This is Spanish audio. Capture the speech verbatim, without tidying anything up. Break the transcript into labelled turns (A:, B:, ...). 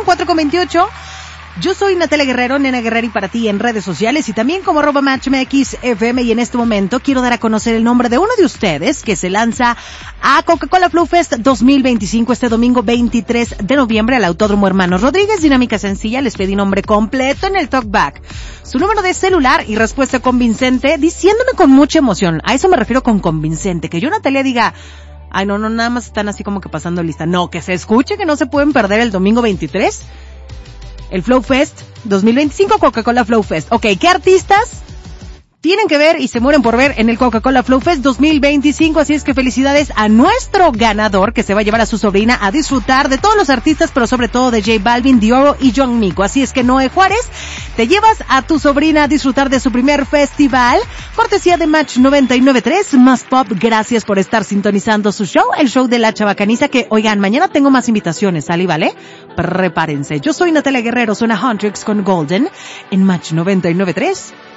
A: cuatro con veintiocho. Yo soy Natalia Guerrero, Nena Guerrero, y para ti en redes sociales y también como arroba MatchMX F M. Y en este momento quiero dar a conocer el nombre de uno de ustedes que se lanza a Coca-Cola Flow Fest dos mil veinticinco este domingo veintitrés de noviembre al Autódromo Hermanos Rodríguez. Dinámica sencilla, les pedí nombre completo en el talkback, su número de celular y respuesta convincente, diciéndome con mucha emoción. A eso me refiero con convincente, que yo, Natalia, diga: ay, no, no, nada más están así como que pasando lista. No, que se escuche que no se pueden perder el domingo veintitrés. El Flow Fest dos mil veinticinco, Coca-Cola Flow Fest. Ok, ¿qué artistas tienen que ver y se mueren por ver en el Coca-Cola Flow Fest dos mil veinticinco? Así es que felicidades a nuestro ganador, que se va a llevar a su sobrina a disfrutar de todos los artistas, pero sobre todo de J Balvin, Dioro y John Mico. Así es que, Noé Juárez, te llevas a tu sobrina a disfrutar de su primer festival, cortesía de Match noventa y nueve punto tres, Más Pop. Gracias por estar sintonizando su show, el show de la Chabacaniza, que, oigan, mañana tengo más invitaciones, ¿sale? ¿Vale? Prepárense. Yo soy Natalia Guerrero, suena Huntrix con Golden en Match noventa y nueve punto tres.